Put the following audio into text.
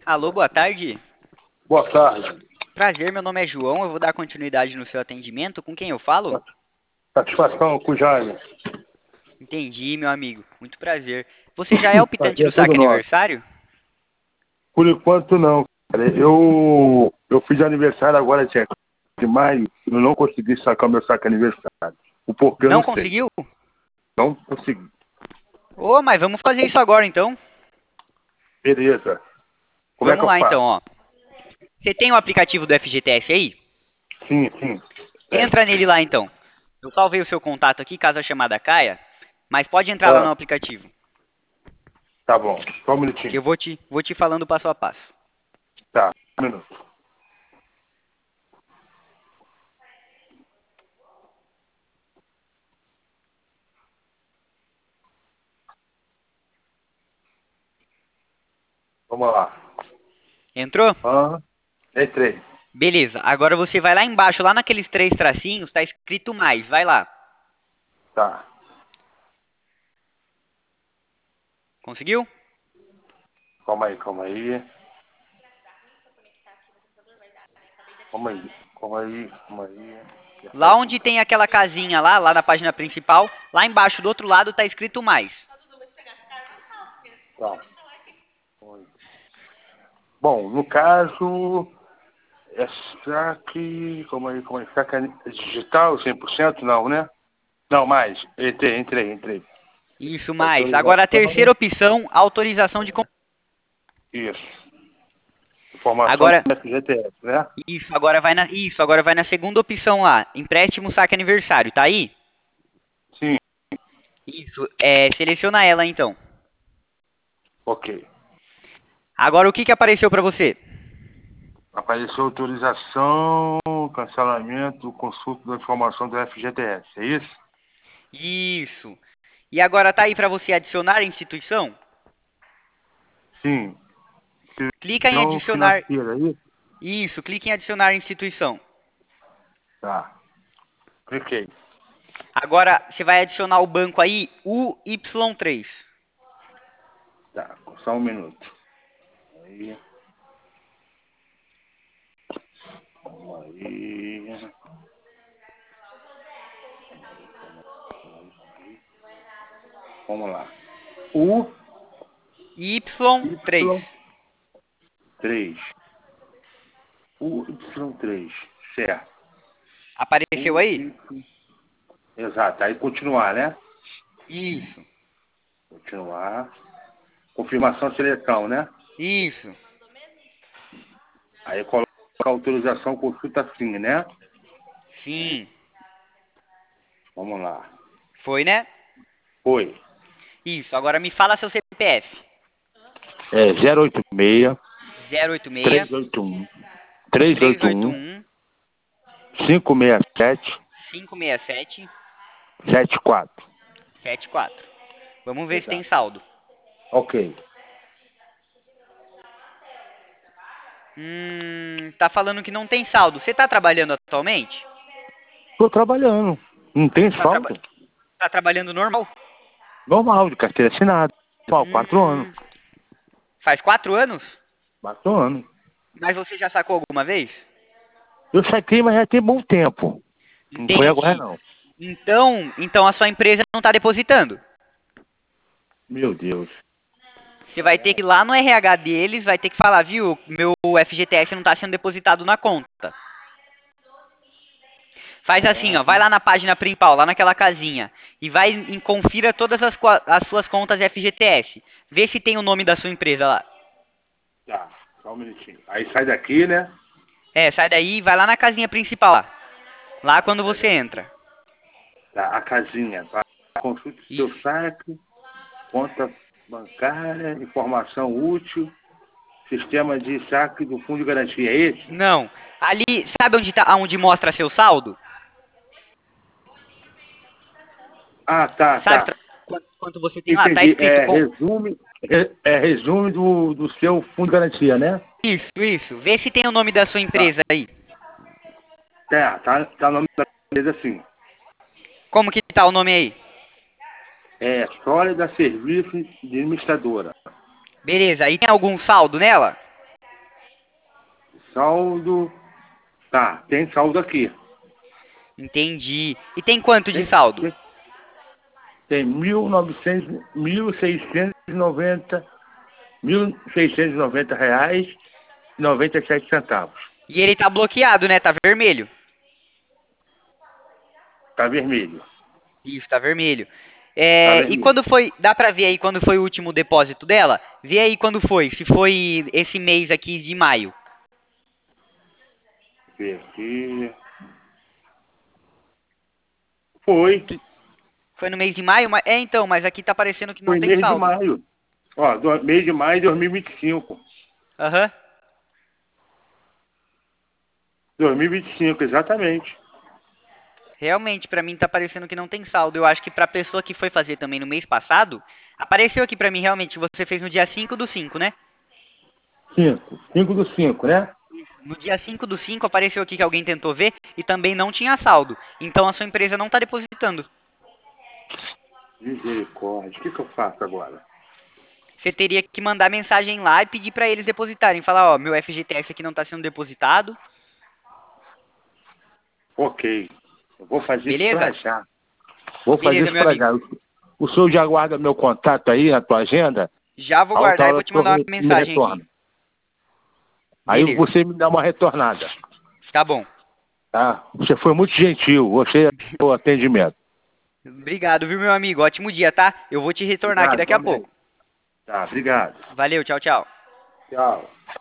Alô, boa tarde. Boa tarde. Prazer, meu nome é João. Eu vou dar continuidade no seu atendimento. Com quem eu falo? Satisfação com o Jaime. Entendi, meu amigo. Muito prazer. Você já é optante Prazer do é todo saque nosso. aniversário? Por enquanto não, cara. Eu fiz aniversário agora dia de maio. Eu não consegui sacar o meu saque aniversário. O porquê eu Não não sei. conseguiu? Não consegui. Ô, mas vamos fazer isso agora então. Beleza. Como é que Vamos eu lá então, faço? ó. Você tem o aplicativo do FGTS aí? Sim, sim. É. Entra nele lá então. Eu salvei o seu contato aqui caso a chamada caia, mas pode entrar lá no Ah, aplicativo, tá bom. Só um que eu minutinho. vou te falando passo a passo. Tá. Um minuto. Vamos lá. Entrou? Entrei. Beleza. Agora você vai lá embaixo, lá naqueles três tracinhos, tá escrito mais. Vai lá. Tá. Conseguiu? Calma aí, calma aí. Calma aí. Calma aí, calma aí. Lá onde tem aquela casinha lá na página principal, lá embaixo do outro lado tá escrito mais. Tá. Bom, no caso, é saque. Como é? Saque digital 100%? Não, né? Não, mais. Entrei. Isso, mais. Agora a terceira Autorização. opção, autorização de Isso. Informação agora do FGTS, né? agora vai na segunda opção lá, empréstimo saque aniversário, tá aí? Sim, Isso, seleciona ela então. ok. Agora o que apareceu para você? Apareceu autorização, cancelamento, consulta da informação do FGTS, é isso? Isso. E agora tá aí para você adicionar instituição? Sim. Clica em Não adicionar. financeira, é isso? Isso, clique em adicionar instituição. Tá. Cliquei. Agora você vai adicionar o banco aí, UY3. Tá, só um minuto. Aí, aí. Vamos lá. U Y3. Y3. U Y3. Certo. Apareceu U aí? Y. Exato. Aí continuar, né? Isso. Continuar. Confirmação seleção, né? Isso. Aí coloca a autorização consulta sim, né? Sim. Vamos lá. Foi, né? Foi. Isso. Agora me fala seu CPF. É 086 086 381 381 381 567 567 74. 74. Vamos ver se tem Exato. saldo. Ok. Tá falando que não tem saldo. Você tá trabalhando atualmente? Estou trabalhando. Não tem Tá, falta. tá trabalhando normal? Normal, de carteira assinada. Normal, 4 anos. Faz 4 anos? 4 anos. Mas você já sacou alguma vez? Eu saquei, mas já tem bom tempo. Não foi agora, Entendi. não. Então a sua empresa não tá depositando. Meu Deus. Você vai ter que ir lá no RH deles, vai ter que falar, viu, meu FGTS não tá sendo depositado na conta. Faz assim, ó, vai lá na página principal, lá naquela casinha, e vai e confira todas as suas contas FGTS. Vê se tem o nome da sua empresa lá. Tá, só um minutinho. Aí sai daqui, né? Sai daí e vai lá na casinha principal lá. Lá quando você entra. Tá, a casinha. Tá? Consulte seu Isso. saque, conta bancária, informação útil, sistema de saque do fundo de garantia. É esse? Não. Ali, sabe onde mostra seu saldo? Ah, tá, Sabe tá. quanto você tem lá? Tá Entendi. escrito com. Resume do seu fundo de garantia, né? Isso. Vê se tem o nome da sua Tá. empresa aí. Tá o nome da empresa assim. Como que tá o nome aí? É Sólida Serviços de Administradora. Beleza, aí tem algum saldo nela? saldo. Tá, tem saldo aqui. Entendi. E tem quanto de saldo? Tem 1.690, reais e 97 centavos. E ele tá bloqueado, né? Tá vermelho. Tá vermelho. Isso, tá vermelho. Tá E vermelho. quando foi, dá pra ver aí quando foi o último depósito dela? Vê aí quando foi, se foi esse mês aqui de maio. Vê aqui. Foi. Foi no mês de maio? Então, mas aqui tá parecendo que não Foi tem mês de saldo. maio. Ó, mês de maio de 2025. Aham. 2025, exatamente. Realmente, pra mim tá parecendo que não tem saldo. Eu acho que pra pessoa que foi fazer também no mês passado, apareceu aqui pra mim realmente, você fez no dia 5/5, né? 5/5, né? No dia 5/5 apareceu aqui que alguém tentou ver e também não tinha saldo. Então a sua empresa não tá depositando. Misericórdia. O que eu faço agora? Você teria que mandar mensagem lá e pedir pra eles depositarem. Falar, ó, meu FGTS aqui não tá sendo depositado. Ok. Eu vou fazer isso pra Beleza? já. Vou fazer Beleza, isso meu pra amigo. já. O senhor já guarda meu contato aí na tua agenda? Já vou A outra guardar e hora vou o te senhor mandar uma me mensagem aqui. retorna. Aí Beleza. você me dá uma retornada. Tá bom. Tá? Você foi muito gentil. Você é o atendimento. Obrigado, viu, meu amigo? Ótimo dia, tá? Eu vou te retornar aqui Obrigado, daqui a também. pouco. Tá, obrigado. Valeu, tchau, tchau. Tchau.